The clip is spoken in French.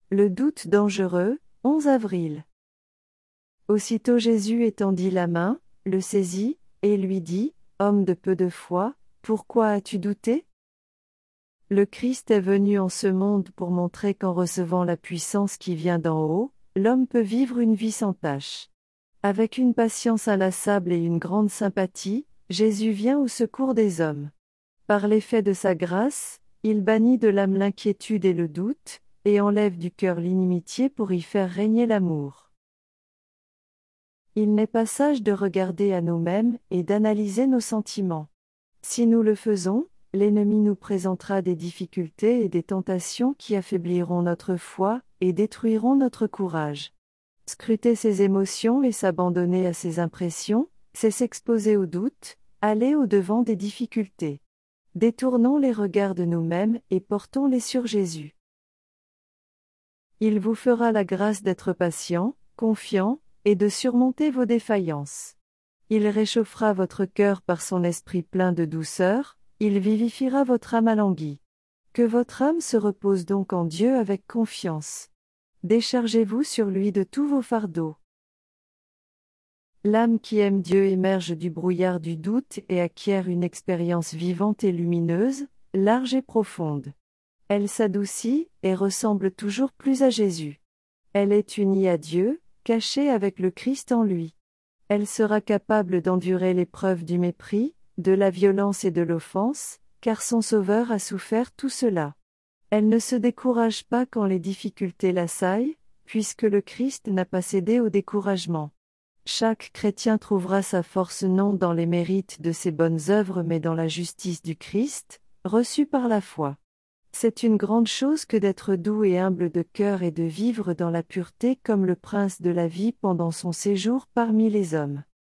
Le doute dangereux, 11 avril. Aussitôt Jésus étendit la main, le saisit, et lui dit, « Homme de peu de foi, pourquoi as-tu douté ?» Le Christ est venu en ce monde pour montrer qu'en recevant la puissance qui vient d'en haut, l'homme peut vivre une vie sans tache. Avec une patience inlassable et une grande sympathie, Jésus vient au secours des hommes. Par l'effet de sa grâce, il bannit de l'âme l'inquiétude et le doute, et enlève du cœur l'inimitié pour y faire régner l'amour. Il n'est pas sage de regarder à nous-mêmes et d'analyser nos sentiments. Si nous le faisons, l'ennemi nous présentera des difficultés et des tentations qui affaibliront notre foi et détruiront notre courage. Scruter ses émotions et s'abandonner à ses impressions, c'est s'exposer au doute, aller au-devant des difficultés. Détournons les regards de nous-mêmes et portons-les sur Jésus. Il vous fera la grâce d'être patient, confiant, et de surmonter vos défaillances. Il réchauffera votre cœur par son esprit plein de douceur, il vivifiera votre âme alanguie. Que votre âme se repose donc en Dieu avec confiance. Déchargez-vous sur lui de tous vos fardeaux. L'âme qui aime Dieu émerge du brouillard du doute et acquiert une expérience vivante et lumineuse, large et profonde. Elle s'adoucit et ressemble toujours plus à Jésus. Elle est unie à Dieu, cachée avec le Christ en lui. Elle sera capable d'endurer l'épreuve du mépris, de la violence et de l'offense, car son Sauveur a souffert tout cela. Elle ne se décourage pas quand les difficultés l'assaillent, puisque le Christ n'a pas cédé au découragement. Chaque chrétien trouvera sa force non dans les mérites de ses bonnes œuvres mais dans la justice du Christ, reçue par la foi. C'est une grande chose que d'être doux et humble de cœur et de vivre dans la pureté comme le prince de la vie pendant son séjour parmi les hommes.